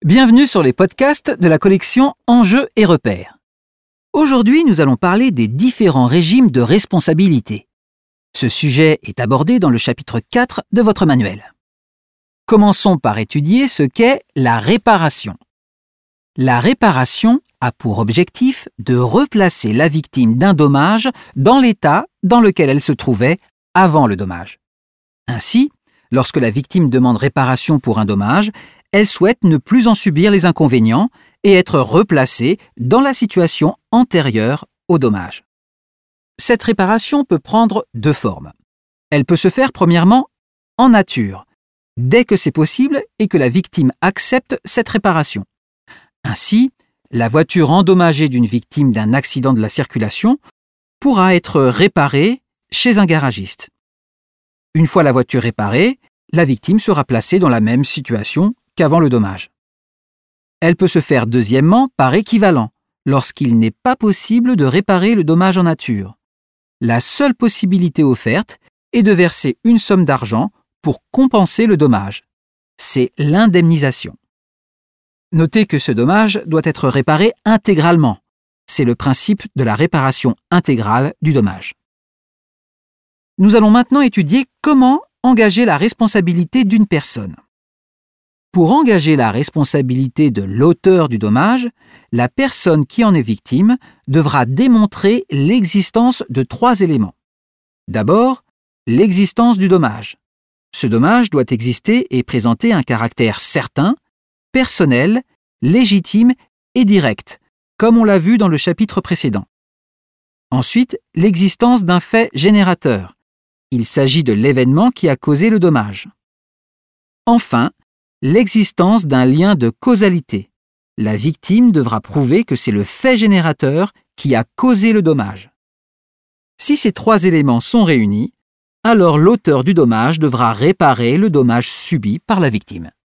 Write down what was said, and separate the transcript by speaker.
Speaker 1: Bienvenue sur les podcasts de la collection Enjeux et repères. Aujourd'hui, nous allons parler des différents régimes de responsabilité. Ce sujet est abordé dans le chapitre 4 de votre manuel. Commençons par étudier ce qu'est la réparation. La réparation a pour objectif de replacer la victime d'un dommage dans l'état dans lequel elle se trouvait avant le dommage. Ainsi, lorsque la victime demande réparation pour un dommage, elle souhaite ne plus en subir les inconvénients et être replacée dans la situation antérieure au dommage. Cette réparation peut prendre deux formes. Elle peut se faire premièrement en nature, dès que c'est possible et que la victime accepte cette réparation. Ainsi, la voiture endommagée d'une victime d'un accident de la circulation pourra être réparée chez un garagiste. Une fois la voiture réparée, la victime sera placée dans la même situation qu'avant le dommage. Elle peut se faire deuxièmement par équivalent, lorsqu'il n'est pas possible de réparer le dommage en nature. La seule possibilité offerte est de verser une somme d'argent pour compenser le dommage. C'est l'indemnisation. Notez que ce dommage doit être réparé intégralement. C'est le principe de la réparation intégrale du dommage. Nous allons maintenant étudier comment engager la responsabilité d'une personne. Pour engager la responsabilité de l'auteur du dommage, la personne qui en est victime devra démontrer l'existence de trois éléments. D'abord, l'existence du dommage. Ce dommage doit exister et présenter un caractère certain, personnel, légitime et direct, comme on l'a vu dans le chapitre précédent. Ensuite, l'existence d'un fait générateur. Il s'agit de l'événement qui a causé le dommage. Enfin, l'existence d'un lien de causalité. La victime devra prouver que c'est le fait générateur qui a causé le dommage. Si ces trois éléments sont réunis, alors l'auteur du dommage devra réparer le dommage subi par la victime.